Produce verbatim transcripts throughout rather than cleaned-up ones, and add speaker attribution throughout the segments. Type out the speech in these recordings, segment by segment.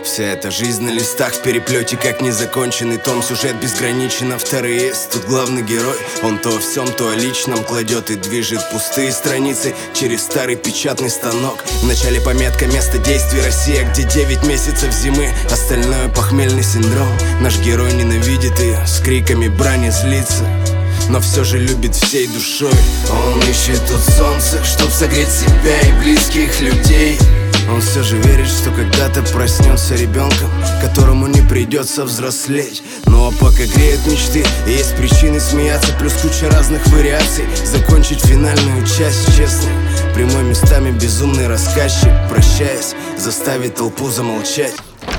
Speaker 1: Вся эта жизнь на листах в переплете, как незаконченный том. Сюжет безграничен, авторы есть. Тут главный герой, он то о всем, то о личном кладет и движет пустые страницы через старый печатный станок. В начале пометка место действия Россия, где девять месяцев зимы, остальное похмельный синдром. Наш герой ненавидит ее, с криками брани злится, но все же любит всей душой. Он ищет тут солнце, чтоб согреть себя и близких людей. Он все же верит, что когда-то проснется ребенком, которому не придется взрослеть. Ну а пока греют мечты, и есть причины смеяться, плюс куча разных вариаций. Закончить финальную часть честно, прямой местами безумный рассказчик, прощаясь, заставит толпу замолчать.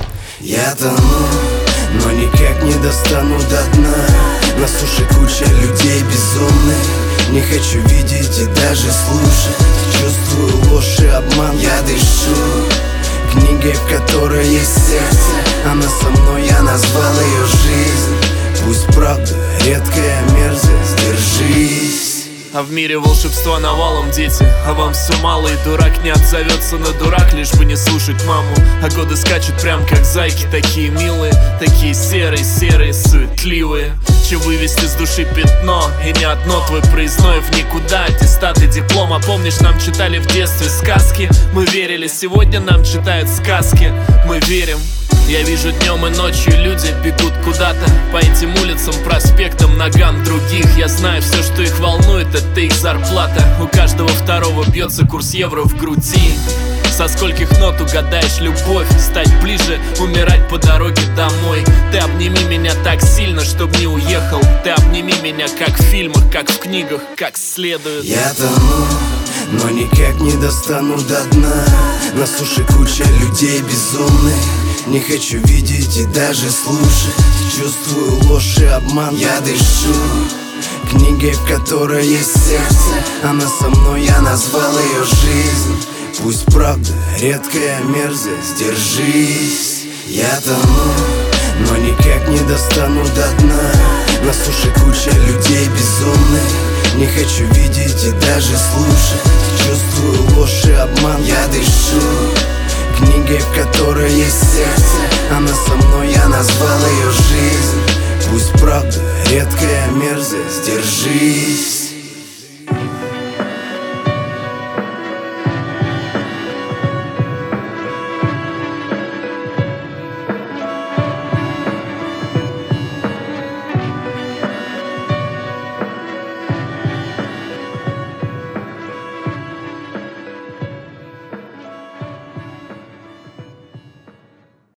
Speaker 1: Я тону, но никак не достану до дна. На суше куча людей безумных, не хочу видеть и даже слушать. Чувствую ложь и обман, я дышу книгой, в которой есть сердце. Она со мной, я назвал ее жизнь. Пусть правда редкая мерзость, держись.
Speaker 2: А в мире волшебства навалом, дети, а вам все мало. И дурак не отзовется на дурак, лишь бы не слушать маму. А годы скачут прям как зайки, такие милые, такие серые, серые, суетливые. Че вывести с души пятно, и не одно твой проездной в никуда. Аттестат и диплом, а помнишь, нам читали в детстве сказки. Мы верили, сегодня нам читают сказки. Мы верим. Я вижу днем и ночью люди бегут куда-то по этим улицам, проспектам, ногам других. Я знаю, все, что их волнует, это их зарплата. У каждого второго бьется курс евро в груди. Со скольких нот угадаешь любовь? Стать ближе, умирать по дороге домой. Ты обними меня так сильно, чтоб не уехал. Ты обними меня, как в фильмах, как в книгах, как следует.
Speaker 1: Я тону, но никак не достану до дна. На суше куча людей безумных, не хочу видеть и даже слушать. Чувствую ложь и обман, я дышу книгой, в которой есть сердце. Она со мной, я назвал ее жизнь. Пусть правда редкая мерзость, держись. Я тону, но никак не достану до дна. На суше куча людей безумных, не хочу видеть и даже слушать. Чувствую ложь и обман, я дышу книгой, в которой есть сердце. Она со мной, я назвал ее жизнь. Пусть правда редкая мерзость, держись.